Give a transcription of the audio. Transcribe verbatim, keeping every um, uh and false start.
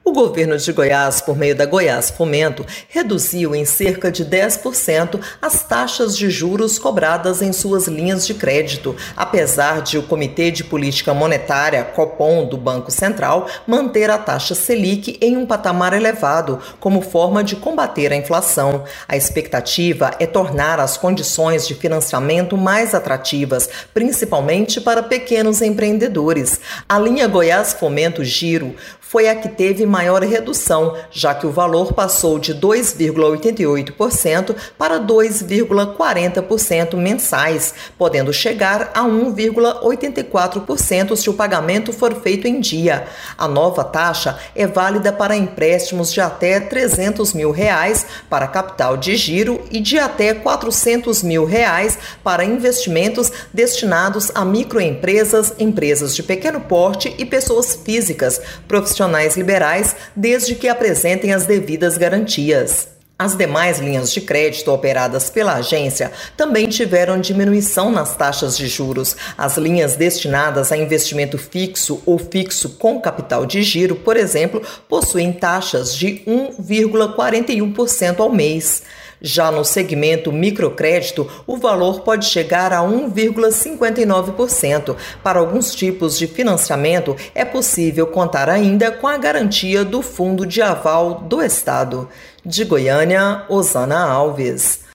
O governo de Goiás, por meio da Goiás Fomento, reduziu em cerca de dez por cento as taxas de juros cobradas em suas linhas de crédito, apesar de o Comitê de Política Monetária, Copom, do Banco Central, manter a taxa Selic em um patamar elevado, como forma de combater a inflação. A expectativa é tornar as condições de financiamento mais atrativas, principalmente para pequenos empreendedores. A linha Goiás Fomento Giro foi a que teve maior redução, já que o valor passou de dois vírgula oitenta e oito por cento para dois vírgula quarenta por cento mensais, podendo chegar a um vírgula oitenta e quatro por cento se o pagamento for feito em dia. A nova taxa é válida para empréstimos de até trezentos mil reais para capital de giro e de até quatrocentos mil reais para investimentos destinados a microempresas, empresas de pequeno porte e pessoas físicas, profissionais profissionais liberais, desde que apresentem as devidas garantias. As demais linhas de crédito operadas pela agência também tiveram diminuição nas taxas de juros. As linhas destinadas a investimento fixo ou fixo com capital de giro, por exemplo, possuem taxas de um vírgula quarenta e um por cento ao mês. Já no segmento microcrédito, o valor pode chegar a um vírgula cinquenta e nove por cento. Para alguns tipos de financiamento, é possível contar ainda com a garantia do Fundo de Aval do Estado. De Goiânia, Osana Alves.